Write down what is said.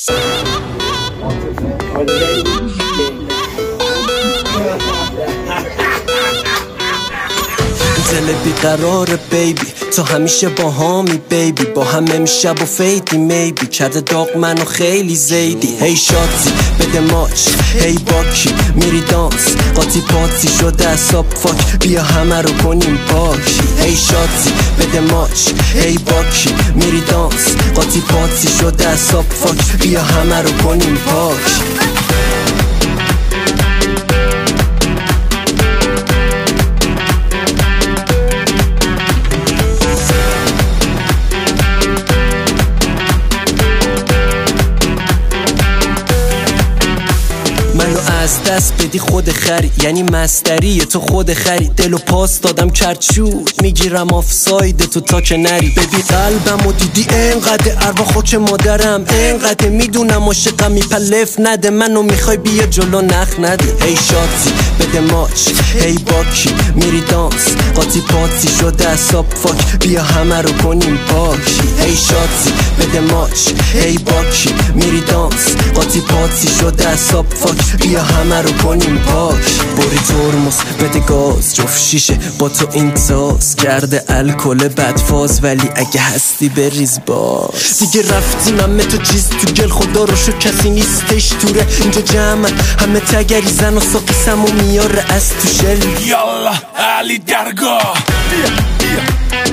دل بیقرار بیبی تو همیشه با هامی بیبی با هم امشب و فیدی میبی کرده داغ منو خیلی زیدی هی شاتی بده ماچ هی باکی میری دانس قاطی پاتی شده اصاب فاک بیا همه رو کنیم پاک هی شاتی بده ماچ هی باکی میری دانس قاطی پاتی شده اصاب فاک بیا همه رو کنیم پاک منو از دست بدی خود خری یعنی مستری تو خود خری دلو پاس دادم کرچود میگیرم آفساید تو تا که نری ببی قلبم و دیدی انقدر اروا خاک مادرم انقدر میدونم عاشقم میپلف نده منو میخوای بیا جلو نخ نده هی شاتی بده ماچ هی باکی میری دانس قاطی پاتی شده اصاب فاک بیا همه رو کنیم پاک هی شاتی بده ماچ هی باکی میری دانس قاطی پاتی شده اصاب فاک بیا همه رو کنیم پاک بری ترمز بده گاز جفت شیشه با تو این تاز کرده الکل بدفاز ولی اگه هستی بریز باز دیگه رفتیم همه تو چیز تو گل خدا رو شو کسی نیستش توره اینجا جمع همه تگری زن و ساقیسم و میاره از تو شل یالا علی درگاه